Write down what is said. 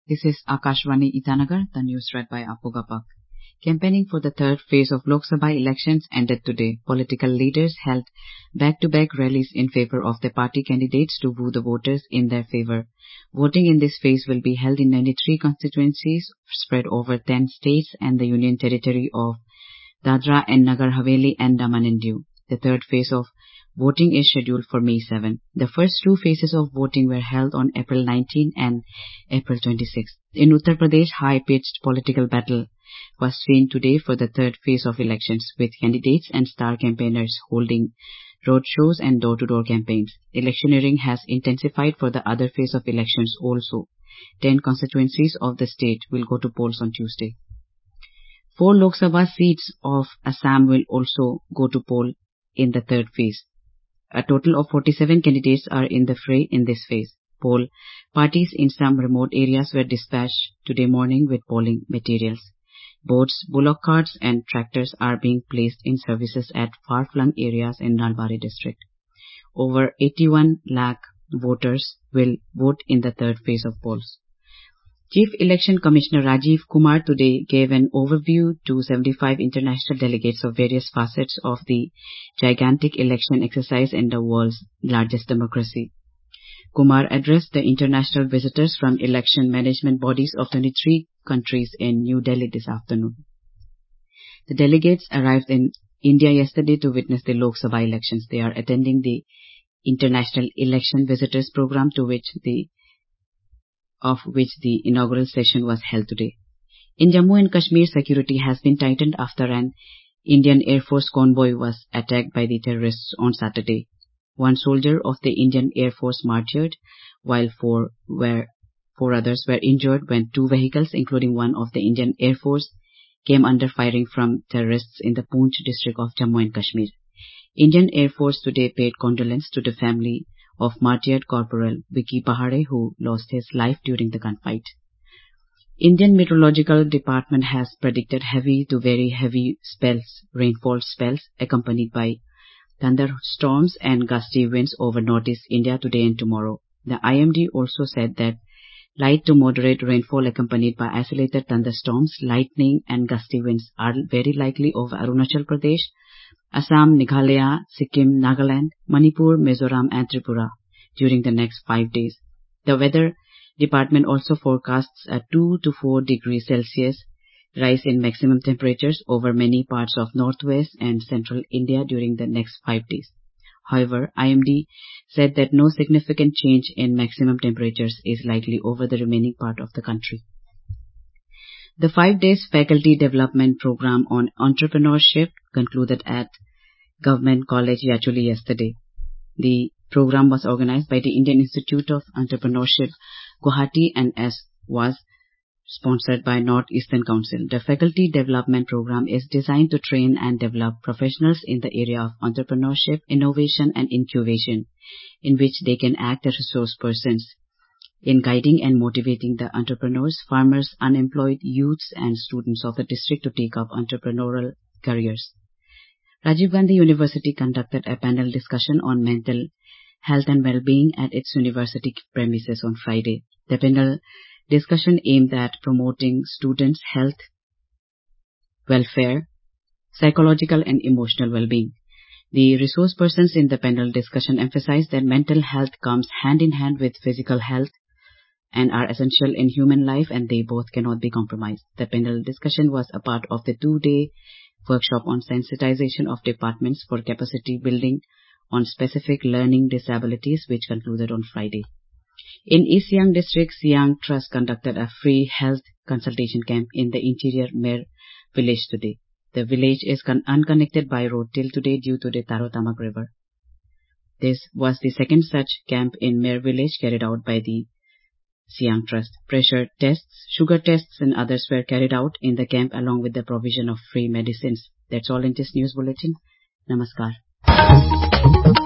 This is Akashvani Itanagar, the news read by Apu Gapak. Campaigning for the third phase of Lok Sabha elections ended today. Political leaders held back-to-back rallies in favor of their party candidates to woo the voters in their favor. Voting in this phase will be held in 93 constituencies spread over 10 states and the Union Territory of Dadra and Nagar Haveli and Daman and Diu. The third phase of voting is scheduled for May 7. The first two phases of voting were held on April 19 and April 26. In Uttar Pradesh, high-pitched political battle was seen today for the third phase of elections, with candidates and star campaigners holding road shows and door-to-door campaigns. Electioneering has intensified for the other phase of elections also. 10 constituencies of the state will go to polls on Tuesday. 4 Lok Sabha seats of Assam will also go to poll in the third phase. A total of 47 candidates are in the fray in this phase. Poll parties in some remote areas were dispatched today morning with polling materials. Boats, bullock carts and tractors are being placed in services at far-flung areas in Nalbari district. Over 81 lakh voters will vote in the third phase of polls. Chief Election Commissioner Rajiv Kumar today gave an overview to 75 international delegates of various facets of the gigantic election exercise in the world's largest democracy. Kumar addressed the international visitors from election management bodies of 23 countries in New Delhi this afternoon. The delegates arrived in India yesterday to witness the Lok Sabha elections. They are attending the International Election Visitors Program of which the inaugural session was held today. In Jammu and Kashmir, security has been tightened after an Indian Air Force convoy was attacked by the terrorists on Saturday. 1 soldier of the Indian Air Force martyred, while 4 others were injured when 2 vehicles, including one of the Indian Air Force, came under firing from terrorists in the Poonch district of Jammu and Kashmir. Indian Air Force today paid condolence to the family of martyred Corporal Vicky Pahade, who lost his life during the gunfight. Indian Meteorological Department has predicted heavy to very heavy rainfall spells accompanied by thunderstorms and gusty winds over northeast India today and tomorrow. The IMD also said that light to moderate rainfall accompanied by isolated thunderstorms, lightning and gusty winds are very likely over Arunachal Pradesh, Assam, Meghalaya, Sikkim, Nagaland, Manipur, Mizoram and Tripura during the next 5 days. The Weather Department also forecasts a 2 to 4 degrees Celsius rise in maximum temperatures over many parts of northwest and central India during the next 5 days. However, IMD said that no significant change in maximum temperatures is likely over the remaining part of the country. The 5 days faculty development program on entrepreneurship concluded at Government College Yachuli yesterday. The program was organized by the Indian Institute of Entrepreneurship, Guwahati, and was sponsored by North Eastern Council. The faculty development program is designed to train and develop professionals in the area of entrepreneurship, innovation and incubation, in which they can act as resource persons in guiding and motivating the entrepreneurs, farmers, unemployed youths and students of the district to take up entrepreneurial careers. Rajiv Gandhi University conducted a panel discussion on mental health and well-being at its university premises on Friday. The panel discussion aimed at promoting students' health, welfare, psychological and emotional well-being. The resource persons in the panel discussion emphasized that mental health comes hand in hand with physical health and are essential in human life, and they both cannot be compromised. The panel discussion was a part of the 2-day workshop on sensitization of departments for capacity building on specific learning disabilities, which concluded on Friday. In East Siang District, Siang Trust conducted a free health consultation camp in the interior Mer village today. The village is unconnected by road till today due to the Tarotamak River. This was the second such camp in Mer village carried out by the Siang Trust. Pressure tests, sugar tests and others were carried out in the camp along with the provision of free medicines. That's all in this news bulletin. Namaskar.